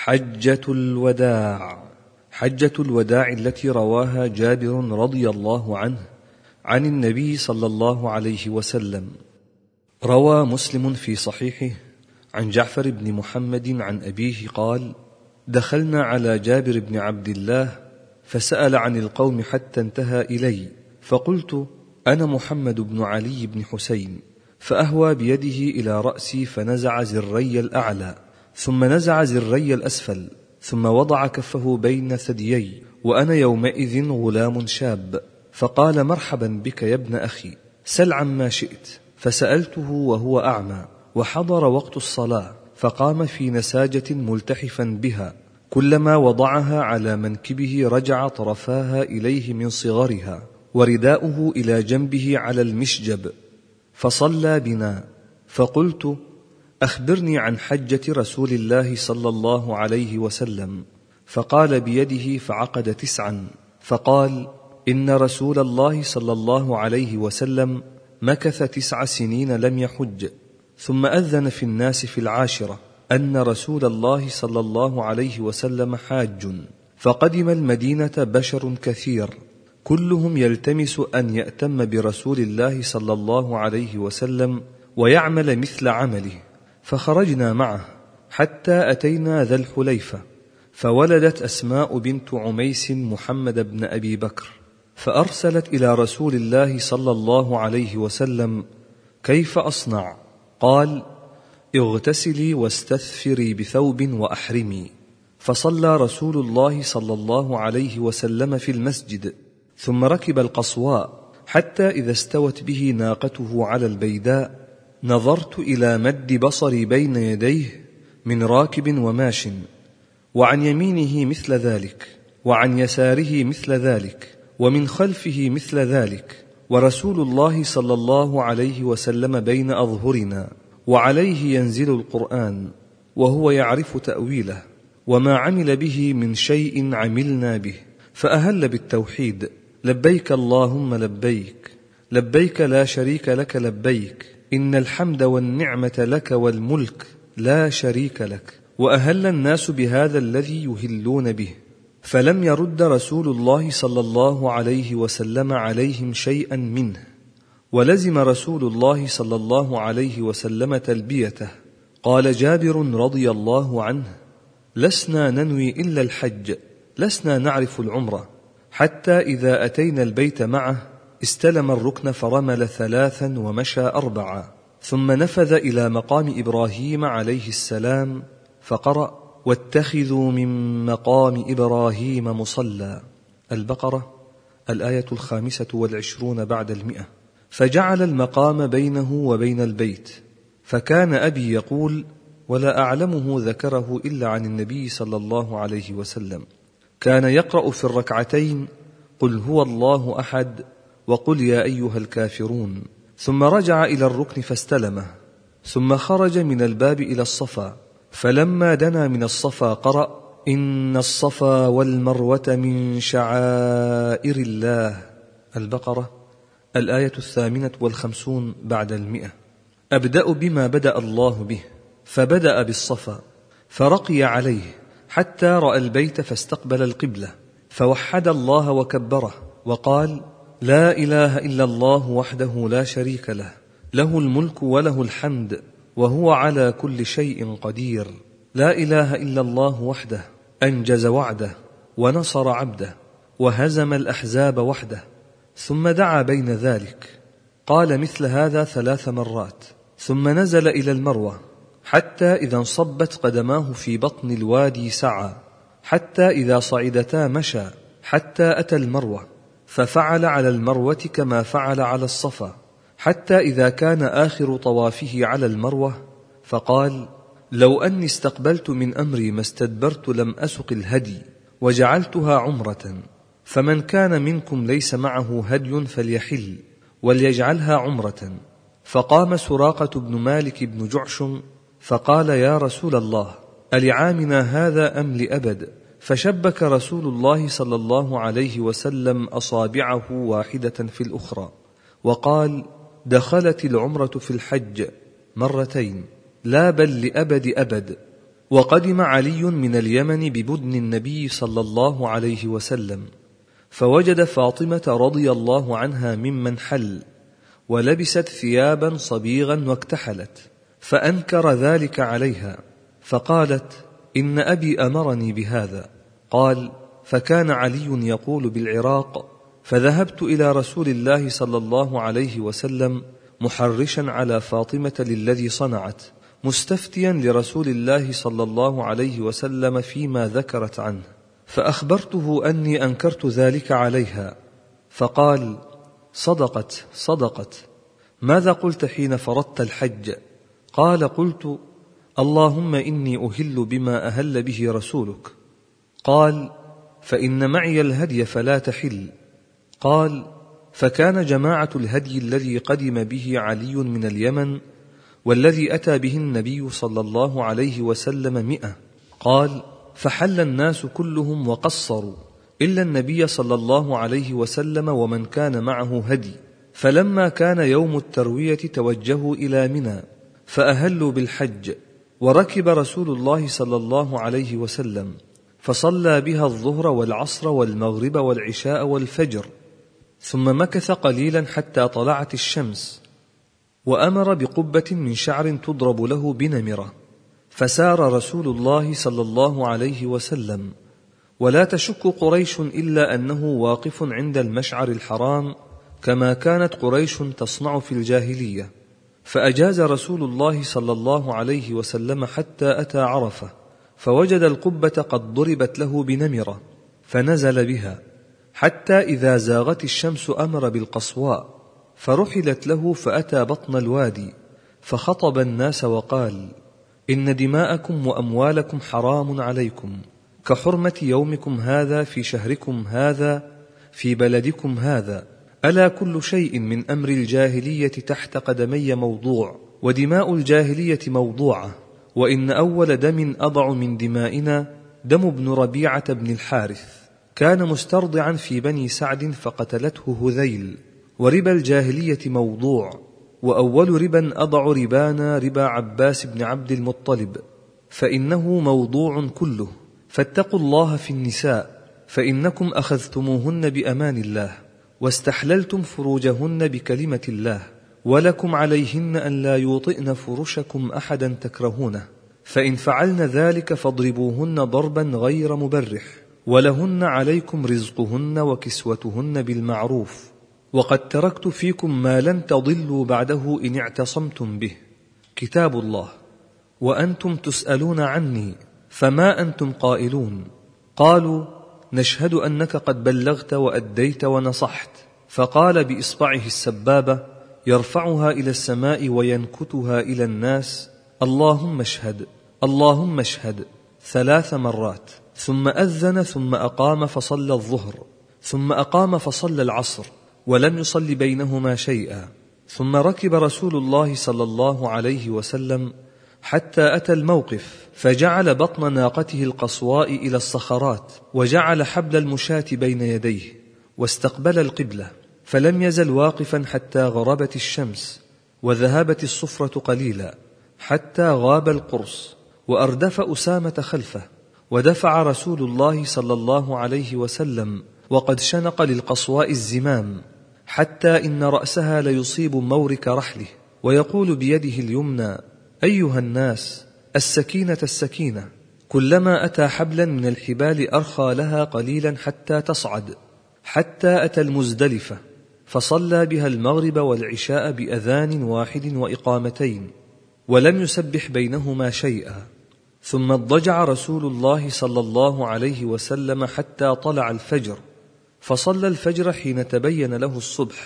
حجة الوداع. حجة الوداع التي رواها جابر رضي الله عنه عن النبي صلى الله عليه وسلم. روى مسلم في صحيحه عن جعفر بن محمد عن أبيه قال: دخلنا على جابر بن عبد الله فسأل عن القوم حتى انتهى إلي، فقلت: أنا محمد بن علي بن حسين. فأهوى بيده إلى رأسي فنزع زري الأعلى ثم نزع زري الأسفل ثم وضع كفه بين ثديي، وأنا يومئذ غلام شاب، فقال: مرحبا بك يا ابن أخي، سل عما شئت. فسألته وهو أعمى، وحضر وقت الصلاة، فقام في نساجة ملتحفا بها، كلما وضعها على منكبه رجع طرفاها إليه من صغرها، ورداؤه إلى جنبه على المشجب، فصلى بنا. فقلت: أخبرني عن حجة رسول الله صلى الله عليه وسلم. فقال بيده فعقد 9، فقال: إن رسول الله صلى الله عليه وسلم مكث 9 سنين لم يحج، ثم أذن في الناس في 10 أن رسول الله صلى الله عليه وسلم حاج. فقدم المدينة بشر كثير، كلهم يلتمس أن يأتم برسول الله صلى الله عليه وسلم ويعمل مثل عمله، فخرجنا معه حتى أتينا ذا الحليفة، فولدت أسماء بنت عميس محمد بن أبي بكر، فأرسلت إلى رسول الله صلى الله عليه وسلم: كيف أصنع؟ قال: اغتسلي واستثفري بثوب وأحرمي. فصلى رسول الله صلى الله عليه وسلم في المسجد، ثم ركب القصواء حتى إذا استوت به ناقته على البيداء نظرت إلى مد بصري بين يديه من راكب وماش، وعن يمينه مثل ذلك، وعن يساره مثل ذلك، ومن خلفه مثل ذلك، ورسول الله صلى الله عليه وسلم بين أظهرنا، وعليه ينزل القرآن، وهو يعرف تأويله، وما عمل به من شيء عملنا به. فأهل بالتوحيد: لبيك اللهم لبيك، لبيك لا شريك لك لبيك، إن الحمد والنعمة لك والملك لا شريك لك. وأهل الناس بهذا الذي يهلون به، فلم يرد رسول الله صلى الله عليه وسلم عليهم شيئا منه، ولزم رسول الله صلى الله عليه وسلم تلبيته. قال جابر رضي الله عنه: لسنا ننوي إلا الحج، لسنا نعرف العمرة، حتى إذا أتينا البيت معه استلم الركن فرمل 3 ومشى 4، ثم نفذ إلى مقام إبراهيم عليه السلام فقرأ: واتخذوا من مقام إبراهيم مصلى. البقرة، الآية 25 بعد 100. فجعل المقام بينه وبين البيت. فكان أبي يقول، ولا أعلمه ذكره إلا عن النبي صلى الله عليه وسلم، كان يقرأ في الركعتين: قل هو الله أحد، وقل يا أيها الكافرون، ثم رجع إلى الركن فاستلمه، ثم خرج من الباب إلى الصفا، فلما دنا من الصفا قرأ: إن الصفا والمروة من شعائر الله. البقرة، الآية 58 بعد 100. أبدأ بما بدأ الله به، فبدأ بالصفا، فرقي عليه حتى رأى البيت فاستقبل القبلة، فوحد الله وكبره، وقال: لا إله إلا الله وحده لا شريك له، له الملك وله الحمد وهو على كل شيء قدير. لا إله إلا الله وحده أنجز وعده ونصر عبده وهزم الأحزاب وحده. ثم دعا بين ذلك، قال مثل هذا 3 مرات، ثم نزل إلى المروة حتى إذا انصبت قدماه في بطن الوادي سعى، حتى إذا صعدتا مشى، حتى أتى المروة، ففعل على المروة كما فعل على الصفا، حتى إذا كان آخر طوافه على المروة، فقال: لو أني استقبلت من أمري ما استدبرت لم أسق الهدي وجعلتها عمرة، فمن كان منكم ليس معه هدي فليحل وليجعلها عمرة. فقام سراقة بن مالك بن جعشم فقال: يا رسول الله، ألعامنا هذا أم لأبد؟ فشبك رسول الله صلى الله عليه وسلم أصابعه واحدة في الأخرى، وقال: دخلت العمرة في الحج 2 مرتين، لا بل لأبد أبد. وقدم علي من اليمن ببدن النبي صلى الله عليه وسلم، فوجد فاطمة رضي الله عنها ممن حل، ولبست ثيابا صبيغا واكتحلت، فأنكر ذلك عليها، فقالت: إن أبي أمرني بهذا. قال: فكان علي يقول بالعراق، فذهبت إلى رسول الله صلى الله عليه وسلم محرشا على فاطمة للذي صنعت، مستفتيا لرسول الله صلى الله عليه وسلم فيما ذكرت عنه، فأخبرته أني أنكرت ذلك عليها، فقال: صدقت صدقت. ماذا قلت حين فرضت الحج؟ قال: قلت: اللهم إني أهل بما أهل به رسولك. قال: فإن معي الهدي فلا تحل. قال: فكان جماعة الهدي الذي قدم به علي من اليمن والذي أتى به النبي صلى الله عليه وسلم 100. قال: فحل الناس كلهم وقصروا إلا النبي صلى الله عليه وسلم ومن كان معه هدي، فلما كان يوم التروية توجهوا إلى منى فأهلوا بالحج، وركب رسول الله صلى الله عليه وسلم فصلى بها الظهر والعصر والمغرب والعشاء والفجر، ثم مكث قليلا حتى طلعت الشمس، وأمر بقبة من شعر تضرب له بنمرة، فسار رسول الله صلى الله عليه وسلم، ولا تشك قريش إلا أنه واقف عند المشعر الحرام كما كانت قريش تصنع في الجاهلية، فأجاز رسول الله صلى الله عليه وسلم حتى أتى عرفة، فوجد القبة قد ضربت له بنمرة، فنزل بها حتى إذا زاغت الشمس أمر بالقصواء، فرحلت له، فأتى بطن الوادي فخطب الناس وقال: إن دماءكم وأموالكم حرام عليكم كحرمة يومكم هذا في شهركم هذا في بلدكم هذا، ألا كل شيء من أمر الجاهلية تحت قدمي موضوع، ودماء الجاهلية موضوعة، وإن أول دم أضع من دمائنا دم ابن ربيعة بن الحارث، كان مسترضعا في بني سعد فقتلته هذيل، وربا الجاهلية موضوع، وأول ربا أضع ربانا ربا عباس بن عبد المطلب، فإنه موضوع كله، فاتقوا الله في النساء، فإنكم أخذتموهن بأمان الله، واستحللتم فروجهن بكلمة الله، ولكم عليهن أن لا يوطئن فرشكم أحدا تكرهونه، فإن فعلن ذلك فاضربوهن ضربا غير مبرح، ولهن عليكم رزقهن وكسوتهن بالمعروف، وقد تركت فيكم ما لن تضلوا بعده إن اعتصمتم به، كتاب الله، وأنتم تسألون عني، فما أنتم قائلون؟ قالوا: نشهد أنك قد بلغت وأديت ونصحت. فقال بإصبعه السبابة يرفعها إلى السماء وينكتها إلى الناس: اللهم اشهد اللهم اشهد 3 مرات، ثم أذن، ثم أقام فصلى الظهر، ثم أقام فصلى العصر، ولم يصل بينهما شيئا، ثم ركب رسول الله صلى الله عليه وسلم حتى أتى الموقف، فجعل بطن ناقته القصواء إلى الصخرات، وجعل حبل المشاة بين يديه، واستقبل القبلة، فلم يزل واقفا حتى غربت الشمس، وذهبت الصفرة قليلا، حتى غاب القرص، وأردف أسامة خلفه، ودفع رسول الله صلى الله عليه وسلم وقد شنق للقصواء الزمام، حتى إن رأسها ليصيب مورك رحله، ويقول بيده اليمنى: أيها الناس، السكينة السكينة. كلما أتى حبلا من الحبال أرخى لها قليلا حتى تصعد، حتى أتى المزدلفة، فصلى بها المغرب والعشاء بأذان واحد وإقامتين، ولم يسبح بينهما شيئا، ثم اضطجع رسول الله صلى الله عليه وسلم حتى طلع الفجر، فصلى الفجر حين تبين له الصبح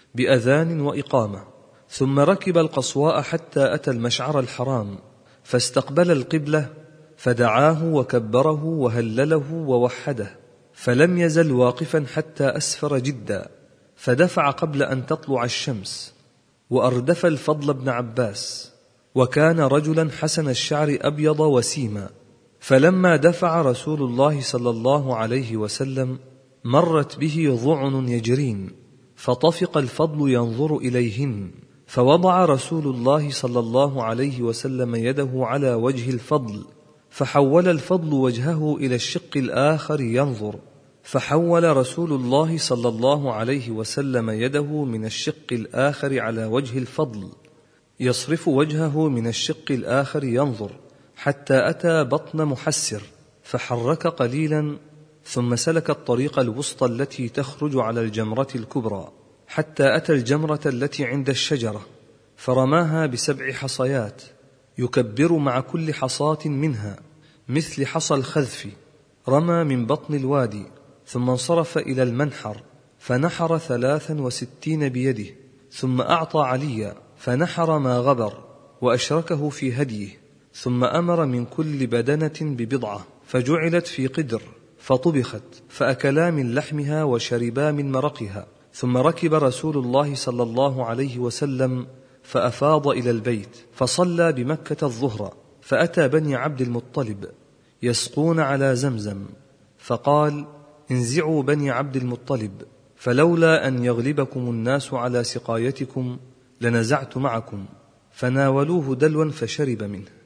بأذان وإقامة، ثم ركب القصواء حتى أتى المشعر الحرام، فاستقبل القبلة، فدعاه وكبره وهلله ووحده، فلم يزل واقفا حتى أسفر جدا، فدفع قبل أن تطلع الشمس، وأردف الفضل بن عباس، وكان رجلا حسن الشعر أبيض وسيما، فلما دفع رسول الله صلى الله عليه وسلم مرت به ضعن يجرين، فطفق الفضل ينظر إليهن، فوضع رسول الله صلى الله عليه وسلم يده على وجه الفضل، فحول الفضل وجهه إلى الشق الآخر ينظر، فحول رسول الله صلى الله عليه وسلم يده من الشق الآخر على وجه الفضل يصرف وجهه من الشق الآخر ينظر، حتى أتى بطن محسر فحرك قليلا، ثم سلك الطريق الوسطى التي تخرج على الجمرة الكبرى، حتى أتى الجمرة التي عند الشجرة فرماها ب7 حصيات، يكبر مع كل حصاة منها مثل حصى الخذف. رمى من بطن الوادي، ثم انصرف إلى المنحر فنحر 63 بيده، ثم أعطى عليا فنحر ما غبر وأشركه في هديه، ثم أمر من كل بدنة ب1 فجعلت في قدر فطبخت، فأكلا من لحمها وشربا من مرقها. ثم ركب رسول الله صلى الله عليه وسلم فأفاض إلى البيت، فصلى بمكة الظهر، فأتى بني عبد المطلب يسقون على زمزم، فقال: انزعوا بني عبد المطلب، فلولا أن يغلبكم الناس على سقايتكم لنزعت معكم. فناولوه دلوا فشرب منه.